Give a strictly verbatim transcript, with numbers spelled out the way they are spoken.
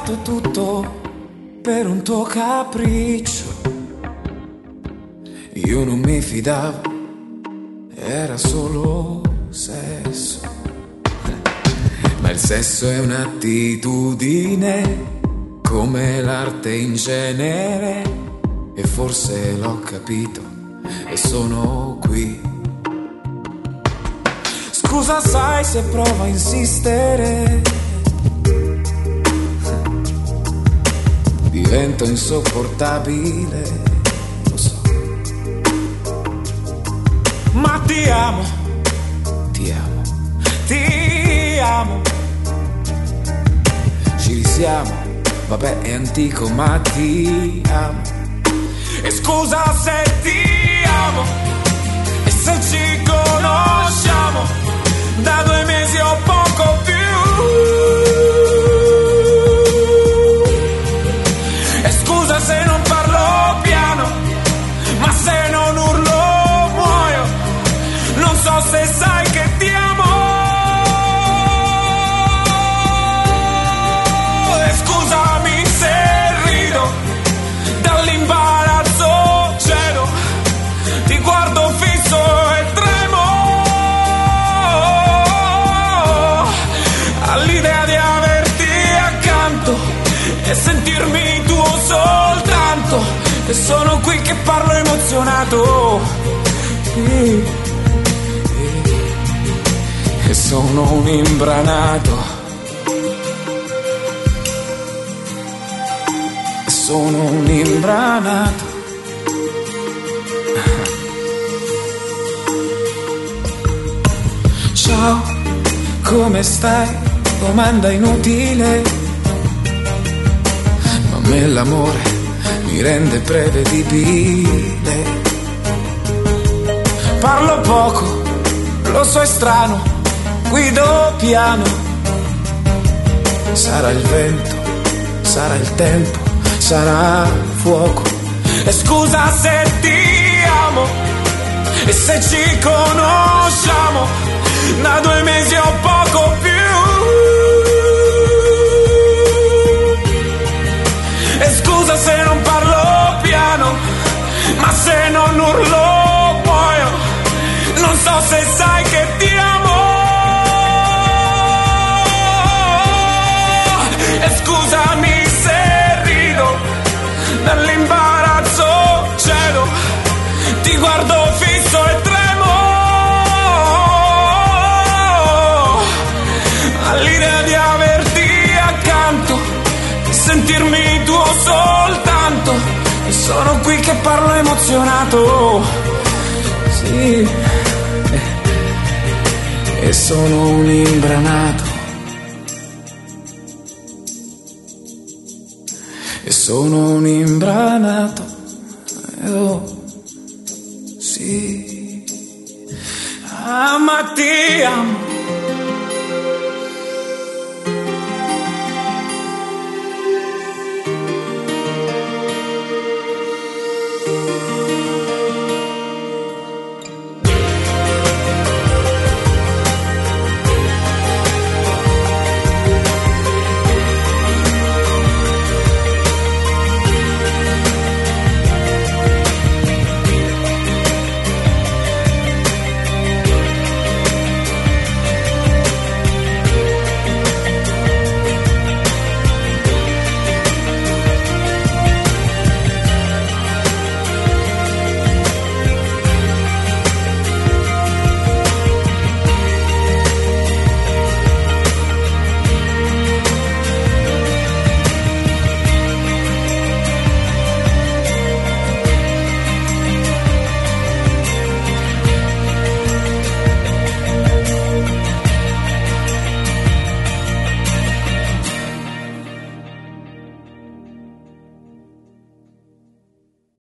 cambiato tutto per un tuo capriccio. Io non mi fidavo, era solo sesso. Ma il sesso è un'attitudine, come l'arte in genere. E forse l'ho capito e sono qui. Scusa, sai se provo a insistere, divento insopportabile, lo so. Ma ti amo, ti amo, ti amo. Ci risiamo, vabbè è antico ma ti amo. E scusa se ti amo, e se ci conosciamo da due mesi o poco più. E scusa se non parlo piano, ma se non urlo muoio. Non so se sai che ti amo. E scusami se rido, dall'imbarazzo cedo, ti guardo fisso e tremo all'idea di averti accanto e sentirmi tuo soltanto. E sono qui che parlo emozionato, e sono un imbranato, e sono un imbranato. Ciao, come stai? Domanda inutile, ma a me l'amore mi rende prevedibile. Parlo poco, lo so è strano, guido piano. Sarà il vento, sarà il tempo, sarà fuoco. E scusa se ti amo, e se ci conosciamo da due mesi o poco più. E scusa se non parlo piano, ma se non urlo muoio. Non so se sai che ti amo. E scusami se rido, dall'imbarazzo cedo, ti guardo fisso e tremo all'idea di averti accanto, sentirmi tuo soltanto. E sono qui che parlo emozionato, sì, e sono un imbranato, e sono un imbranato, oh, sì. Ah, ma ti amo,